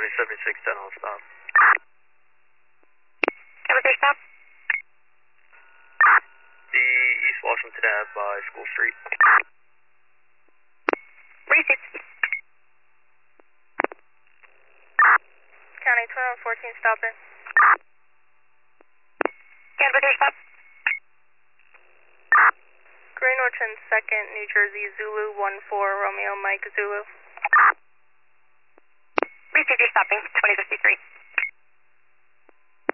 7610 on stop. Cover 3 stop. The East Washington Ave by School Street. Receipt. County 2114, stop in. Cover 3 stop. Green Orchard 2nd, New Jersey, Zulu 14, Romeo Mike Zulu. Receipt, you're stopping, 2053.